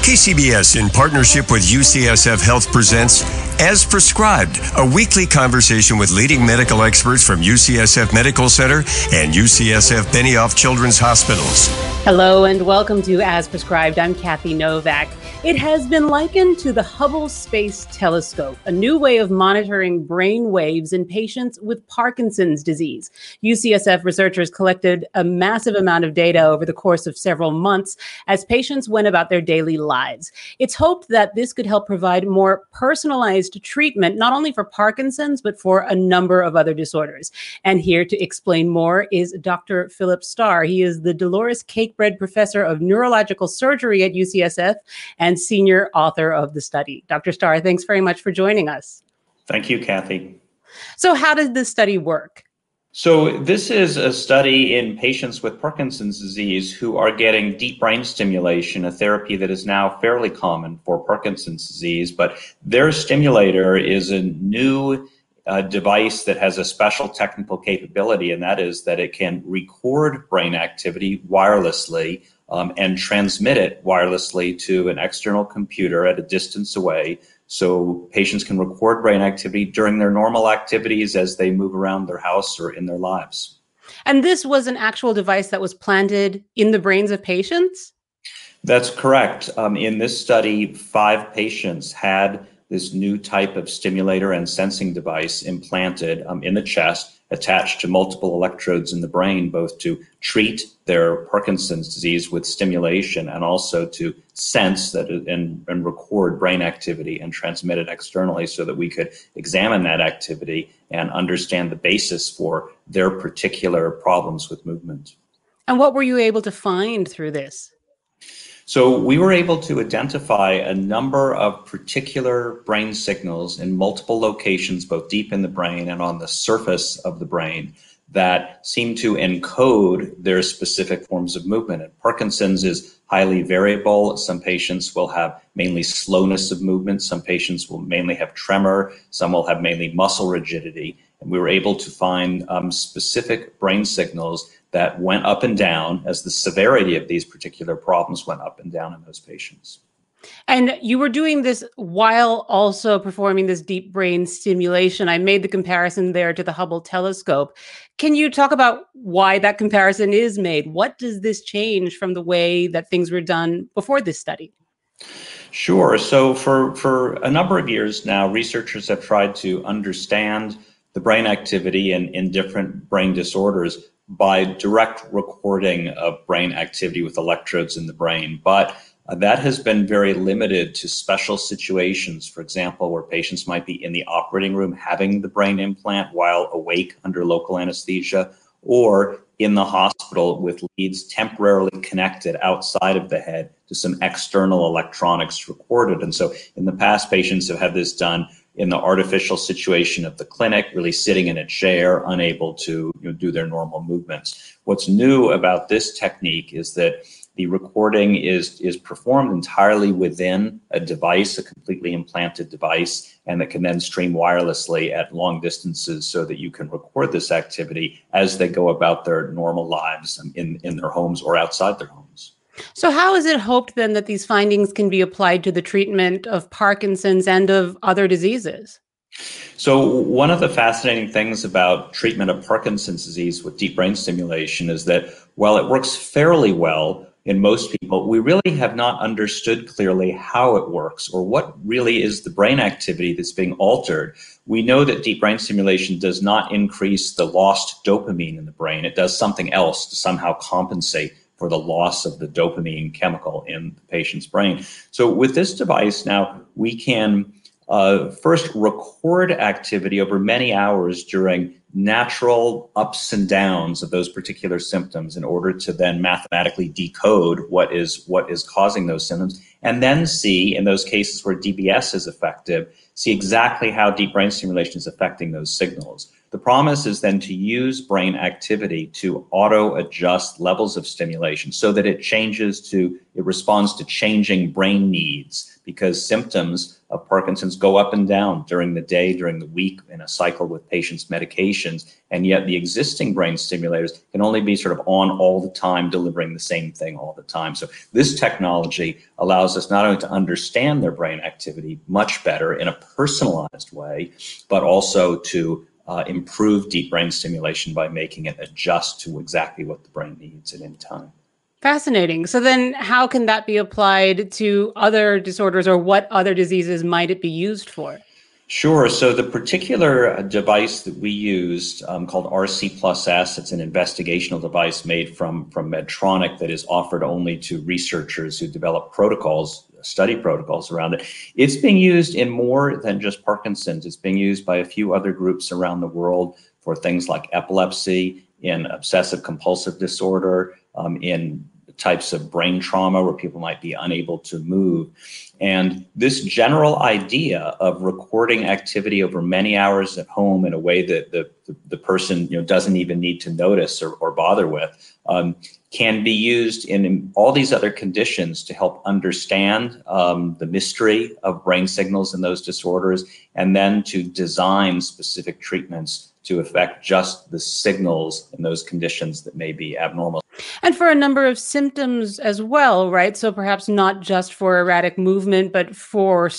KCBS, in partnership with UCSF Health, presents As Prescribed, a weekly conversation with leading medical experts from UCSF Medical Center and UCSF Benioff Children's Hospitals. Hello and welcome to As Prescribed. I'm Kathy Novak. It has been likened to the Hubble Space Telescope, a new way of monitoring brain waves in patients with Parkinson's disease. UCSF researchers collected a massive amount of data over the course of several months as patients went about their daily lives. It's hoped that this could help provide more personalized treatment, not only for Parkinson's, but for a number of other disorders. And here to explain more is Dr. Philip Starr. He is the Dolores Cakebread Professor of Neurological Surgery at UCSF and senior author of the study. Dr. Starr, thanks very much for joining us. Thank you, Kathy. So how did this study work? So this is a study in patients with Parkinson's disease who are getting deep brain stimulation, a therapy that is now fairly common for Parkinson's disease, but their stimulator is a new device that has a special technical capability, and that is that it can record brain activity wirelessly and transmit it wirelessly to an external computer at a distance away, so patients can record brain activity during their normal activities as they move around their house or in their lives. And this was an actual device that was planted in the brains of patients? That's correct. In this study, 5 patients had this new type of stimulator and sensing device implanted in the chest, attached to multiple electrodes in the brain, both to treat their Parkinson's disease with stimulation and also to sense that and record brain activity and transmit it externally so that we could examine that activity and understand the basis for their particular problems with movement. And what were you able to find through this? So we were able to identify a number of particular brain signals in multiple locations, both deep in the brain and on the surface of the brain, that seem to encode their specific forms of movement. And Parkinson's is highly variable. Some patients will have mainly slowness of movement. Some patients will mainly have tremor. Some will have mainly muscle rigidity. And we were able to find specific brain signals that went up and down as the severity of these particular problems went up and down in those patients. And you were doing this while also performing this deep brain stimulation. I made the comparison there to the Hubble telescope. Can you talk about why that comparison is made? What does this change from the way that things were done before this study? Sure. So for a number of years now, researchers have tried to understand the brain activity in different brain disorders by direct recording of brain activity with electrodes in the brain. But that has been very limited to special situations, for example, where patients might be in the operating room having the brain implant while awake under local anesthesia, or in the hospital with leads temporarily connected outside of the head to some external electronics recorded. And so in the past, patients have had this done in the artificial situation of the clinic, really sitting in a chair, unable to do their normal movements. What's new about this technique is that the recording is performed entirely within a device, a completely implanted device, and that can then stream wirelessly at long distances so that you can record this activity as they go about their normal lives in their homes or outside their homes. So how is it hoped then that these findings can be applied to the treatment of Parkinson's and of other diseases? So one of the fascinating things about treatment of Parkinson's disease with deep brain stimulation is that while it works fairly well in most people, we really have not understood clearly how it works or what really is the brain activity that's being altered. We know that deep brain stimulation does not increase the lost dopamine in the brain. It does something else to somehow compensate for the loss of the dopamine chemical in the patient's brain. So with this device now, we can first record activity over many hours during natural ups and downs of those particular symptoms in order to then mathematically decode what is causing those symptoms, and then see, in those cases where DBS is effective, see exactly how deep brain stimulation is affecting those signals. the promise is then to use brain activity to auto-adjust levels of stimulation so that it responds to changing brain needs, because symptoms of Parkinson's go up and down during the day, during the week, in a cycle with patients' medications. And yet the existing brain stimulators can only be sort of on all the time, delivering the same thing all the time. So this technology allows us not only to understand their brain activity much better in a personalized way, but also to improve deep brain stimulation by making it adjust to exactly what the brain needs at any time. Fascinating. So then how can that be applied to other disorders, or what other diseases might it be used for? Sure. So the particular device that we used called RC+S, it's an investigational device made from Medtronic that is offered only to researchers who develop study protocols around it. It's being used in more than just Parkinson's. It's being used by a few other groups around the world for things like epilepsy, in obsessive compulsive disorder, in types of brain trauma where people might be unable to move. And this general idea of recording activity over many hours at home in a way that the person doesn't even need to notice or bother with can be used in all these other conditions to help understand the mystery of brain signals in those disorders, and then to design specific treatments to affect just the signals in those conditions that may be abnormal. And for a number of symptoms as well, right? So perhaps not just for erratic movement, but for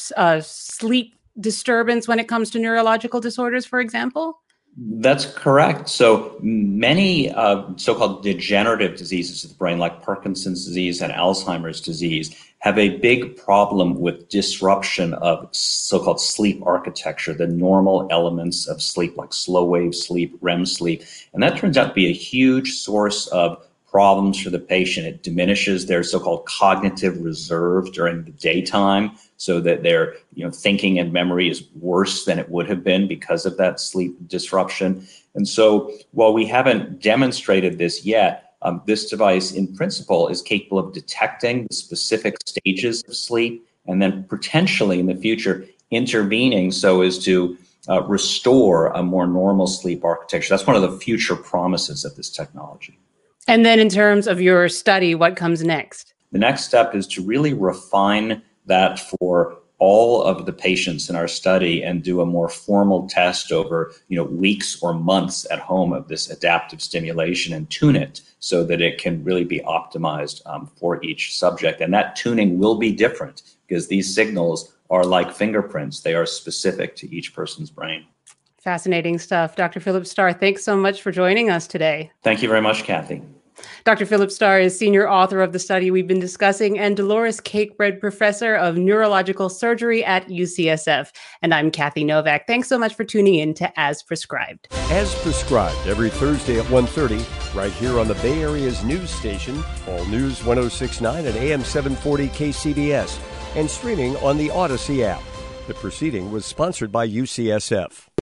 sleep disturbance when it comes to neurological disorders, for example? That's correct. So many so-called degenerative diseases of the brain, like Parkinson's disease and Alzheimer's disease, have a big problem with disruption of so-called sleep architecture, the normal elements of sleep, like slow wave sleep, REM sleep. And that turns out to be a huge source of problems for the patient. It diminishes their so-called cognitive reserve during the daytime, so that their thinking and memory is worse than it would have been because of that sleep disruption. And so while we haven't demonstrated this yet, this device in principle is capable of detecting the specific stages of sleep and then potentially in the future intervening so as to restore a more normal sleep architecture. That's one of the future promises of this technology. And then in terms of your study, what comes next? The next step is to really refine that for all of the patients in our study and do a more formal test over weeks or months at home of this adaptive stimulation and tune it so that it can really be optimized for each subject. And that tuning will be different because these signals are like fingerprints. They are specific to each person's brain. Fascinating stuff. Dr. Philip Starr, thanks so much for joining us today. Thank you very much, Kathy. Dr. Philip Starr is senior author of the study we've been discussing and Dolores Cakebread Professor of Neurological Surgery at UCSF. And I'm Kathy Novak. Thanks so much for tuning in to As Prescribed. As Prescribed, every Thursday at 1:30, right here on the Bay Area's news station, All News 106.9 and AM 740 KCBS, and streaming on the Odyssey app. The proceeding was sponsored by UCSF.